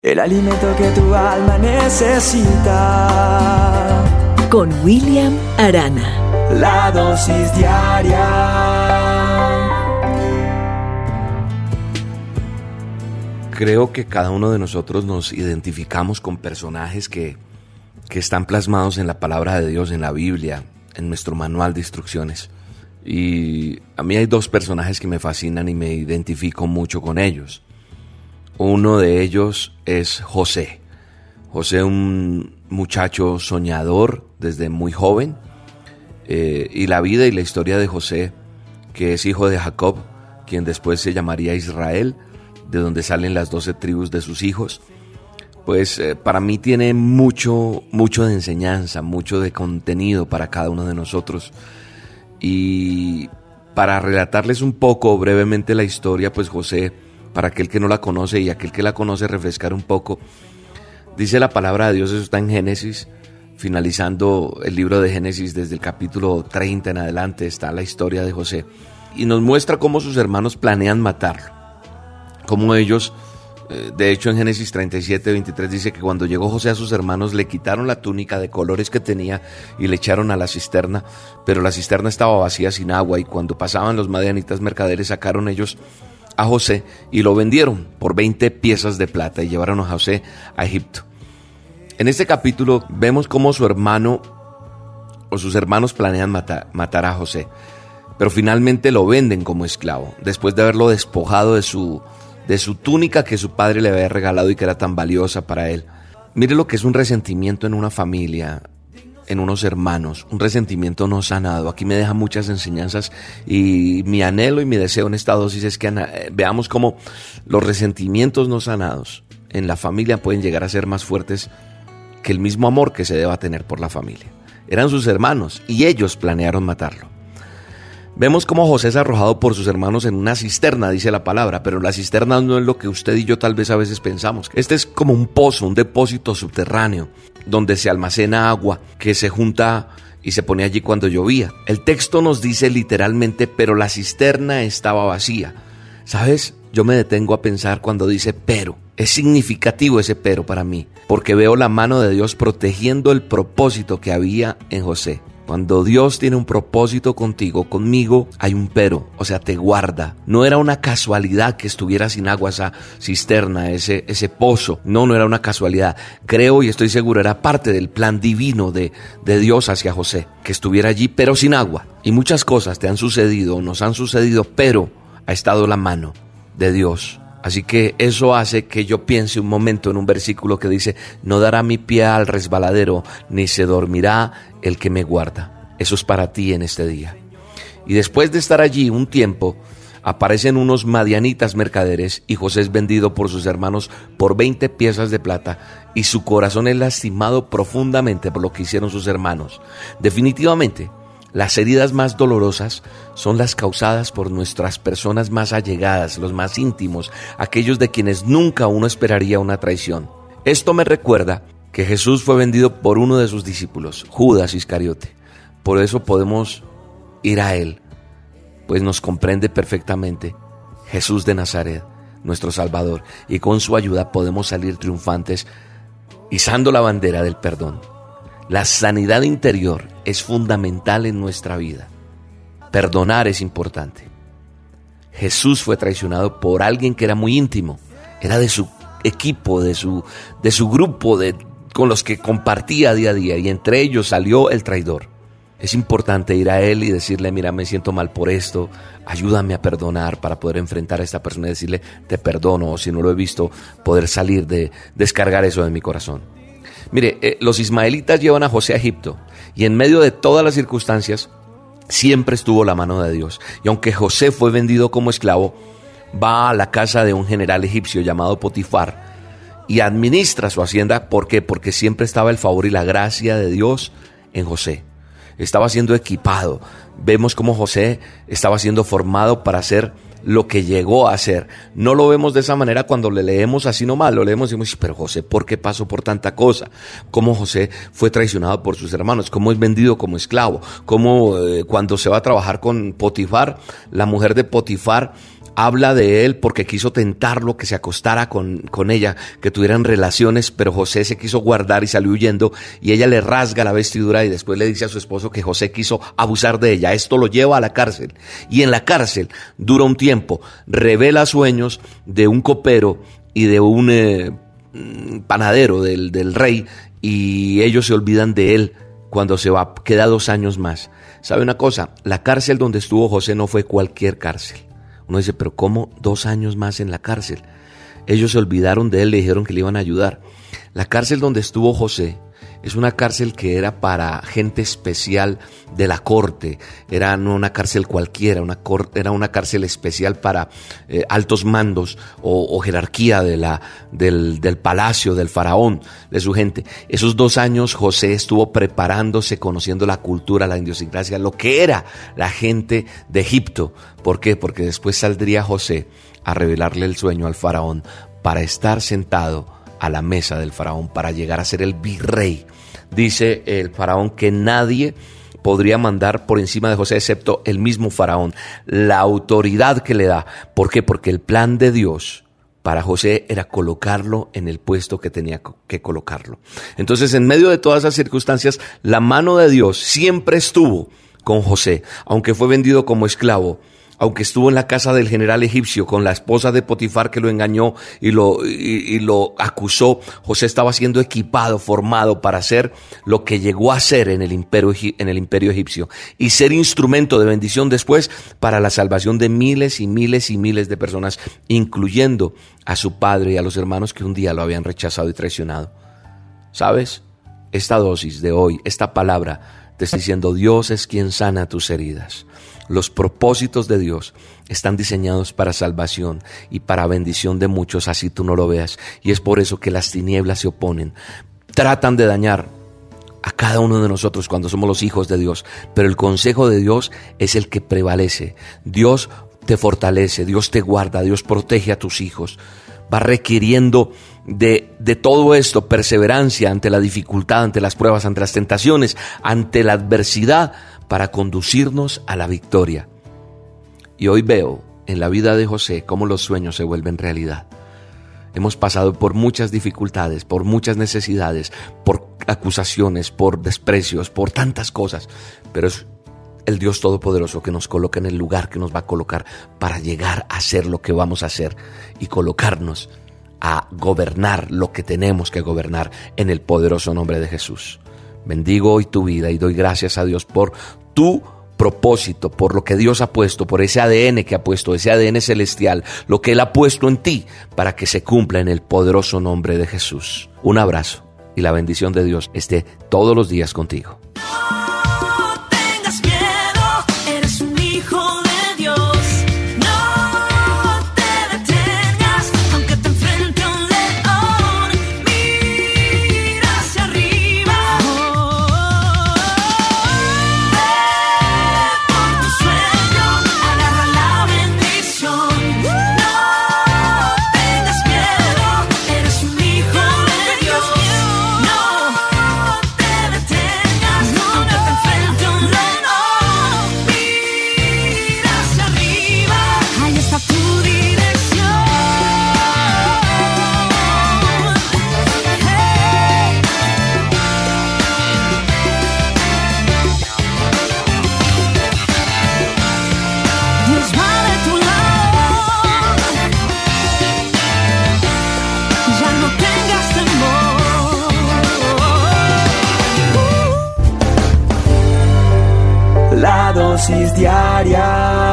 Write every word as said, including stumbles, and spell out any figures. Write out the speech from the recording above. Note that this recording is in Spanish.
El alimento que tu alma necesita. Con William Arana. La dosis diaria. Creo que cada uno de nosotros nos identificamos con personajes que, que están plasmados en la palabra de Dios, en la Biblia, en nuestro manual de instrucciones. Y a mí hay dos personajes que me fascinan y me identifico mucho con ellos. Uno de ellos es José. José, un muchacho soñador desde muy joven. Eh, y la vida y la historia de José, que es hijo de Jacob, quien después se llamaría Israel, de donde salen las doce tribus de sus hijos, pues eh, para mí tiene mucho, mucho de enseñanza, mucho de contenido para cada uno de nosotros. Y para relatarles un poco brevemente la historia, pues José, para aquel que no la conoce y aquel que la conoce, refrescar un poco, dice la palabra de Dios, eso está en Génesis, finalizando el libro de Génesis desde el capítulo treinta en adelante está la historia de José, y nos muestra cómo sus hermanos planean matarlo, cómo ellos, de hecho en Génesis treinta y siete, veintitrés dice que cuando llegó José a sus hermanos le quitaron la túnica de colores que tenía y le echaron a la cisterna, pero la cisterna estaba vacía sin agua, y cuando pasaban los madianitas mercaderes sacaron ellos a José y lo vendieron por veinte piezas de plata y llevaron a José a Egipto. En este capítulo vemos cómo su hermano o sus hermanos planean matar, matar a José, pero finalmente lo venden como esclavo, después de haberlo despojado de su, de su túnica que su padre le había regalado y que era tan valiosa para él. Mire lo que es un resentimiento en una familia, en unos hermanos, un resentimiento no sanado. Aquí me deja muchas enseñanzas, y mi anhelo y mi deseo en esta dosis es que eh, veamos cómo los resentimientos no sanados en la familia pueden llegar a ser más fuertes que el mismo amor que se deba tener por la familia. Eran sus hermanos y ellos planearon matarlo. Vemos cómo José es arrojado por sus hermanos en una cisterna, dice la palabra, pero la cisterna no es lo que usted y yo tal vez a veces pensamos. Este es como un pozo, un depósito subterráneo, donde se almacena agua que se junta y se pone allí cuando llovía. El texto nos dice literalmente, pero la cisterna estaba vacía. ¿Sabes? Yo me detengo a pensar cuando dice pero. Es significativo ese pero para mí, porque veo la mano de Dios protegiendo el propósito que había en José. Cuando Dios tiene un propósito contigo, conmigo, hay un pero, o sea, te guarda. No era una casualidad que estuviera sin agua esa cisterna, ese, ese pozo. No, no era una casualidad. Creo y estoy seguro, era parte del plan divino de, de Dios hacia José, que estuviera allí, pero sin agua. Y muchas cosas te han sucedido, nos han sucedido, pero ha estado la mano de Dios. Así que eso hace que yo piense un momento en un versículo que dice: no dará mi pie al resbaladero, ni se dormirá el que me guarda. Eso es para ti en este día. Y después de estar allí un tiempo, aparecen unos madianitas mercaderes y José es vendido por sus hermanos por veinte piezas de plata, y su corazón es lastimado profundamente por lo que hicieron sus hermanos. Definitivamente, las heridas más dolorosas son las causadas por nuestras personas más allegadas, los más íntimos, aquellos de quienes nunca uno esperaría una traición. Esto me recuerda que Jesús fue vendido por uno de sus discípulos, Judas Iscariote. Por eso podemos ir a él, pues nos comprende perfectamente. Jesús de Nazaret, nuestro Salvador, y con su ayuda podemos salir triunfantes, izando la bandera del perdón. La sanidad interior es fundamental en nuestra vida. Perdonar es importante. Jesús fue traicionado por alguien que era muy íntimo, era de su equipo, de su, de su grupo, de, con los que compartía día a día, y entre ellos salió el traidor. Es importante ir a él y decirle: mira, me siento mal por esto, ayúdame a perdonar, para poder enfrentar a esta persona y decirle: te perdono, o si no lo he visto, poder salir de, descargar eso de mi corazón. Mire, eh, los ismaelitas llevan a José a Egipto, y en medio de todas las circunstancias siempre estuvo la mano de Dios. Y aunque José fue vendido como esclavo, va a la casa de un general egipcio llamado Potifar y administra su hacienda. ¿Por qué? Porque siempre estaba el favor y la gracia de Dios en José. Estaba siendo equipado. Vemos cómo José estaba siendo formado para ser lo que llegó a ser. No lo vemos de esa manera cuando le leemos así nomás, lo leemos y decimos: pero José, ¿por qué pasó por tanta cosa? Cómo José fue traicionado por sus hermanos, cómo es vendido como esclavo, cómo eh, cuando se va a trabajar con Potifar, la mujer de Potifar habla de él porque quiso tentarlo, que se acostara con, con ella, que tuvieran relaciones, pero José se quiso guardar y salió huyendo, y ella le rasga la vestidura y después le dice a su esposo que José quiso abusar de ella. Esto lo lleva a la cárcel, y en la cárcel dura un tiempo, revela sueños de un copero y de un eh, panadero del, del rey, y ellos se olvidan de él cuando se va, queda dos años más. ¿Sabe una cosa? La cárcel donde estuvo José no fue cualquier cárcel. Uno dice, pero ¿cómo dos años más en la cárcel? Ellos se olvidaron de él, le dijeron que le iban a ayudar. La cárcel donde estuvo José es una cárcel que era para gente especial de la corte. Era no una cárcel cualquiera, una cor, era una cárcel especial para eh, altos mandos o, o jerarquía de la, del, del palacio, del faraón, de su gente. Esos dos años José estuvo preparándose, conociendo la cultura, la idiosincrasia, lo que era la gente de Egipto. ¿Por qué? Porque después saldría José a revelarle el sueño al faraón para estar sentado a la mesa del faraón, para llegar a ser el virrey. Dice el faraón que nadie podría mandar por encima de José excepto el mismo faraón, la autoridad que le da. ¿Por qué? Porque el plan de Dios para José era colocarlo en el puesto que tenía que colocarlo. Entonces, en medio de todas esas circunstancias, la mano de Dios siempre estuvo con José, aunque fue vendido como esclavo, aunque estuvo en la casa del general egipcio con la esposa de Potifar que lo engañó y lo, y, y lo acusó. José estaba siendo equipado, formado para hacer lo que llegó a ser en el imperio, en el imperio egipcio, y ser instrumento de bendición después para la salvación de miles y miles y miles de personas, incluyendo a su padre y a los hermanos que un día lo habían rechazado y traicionado. ¿Sabes? Esta dosis de hoy, esta palabra, te está diciendo: Dios es quien sana tus heridas. Los propósitos de Dios están diseñados para salvación y para bendición de muchos, así tú no lo veas. Y es por eso que las tinieblas se oponen. Tratan de dañar a cada uno de nosotros cuando somos los hijos de Dios. Pero el consejo de Dios es el que prevalece. Dios te fortalece, Dios te guarda, Dios protege a tus hijos. Va requiriendo de, de todo esto perseverancia ante la dificultad, ante las pruebas, ante las tentaciones, ante la adversidad, para conducirnos a la victoria. Y hoy veo en la vida de José cómo los sueños se vuelven realidad. Hemos pasado por muchas dificultades, por muchas necesidades, por acusaciones, por desprecios, por tantas cosas, pero es el Dios Todopoderoso que nos coloca en el lugar que nos va a colocar para llegar a hacer lo que vamos a hacer y colocarnos a gobernar lo que tenemos que gobernar en el poderoso nombre de Jesús. Bendigo hoy tu vida y doy gracias a Dios por tu propósito, por lo que Dios ha puesto, por ese A D N que ha puesto, ese A D N celestial, lo que Él ha puesto en ti para que se cumpla en el poderoso nombre de Jesús. Un abrazo y la bendición de Dios esté todos los días contigo. La dosis diaria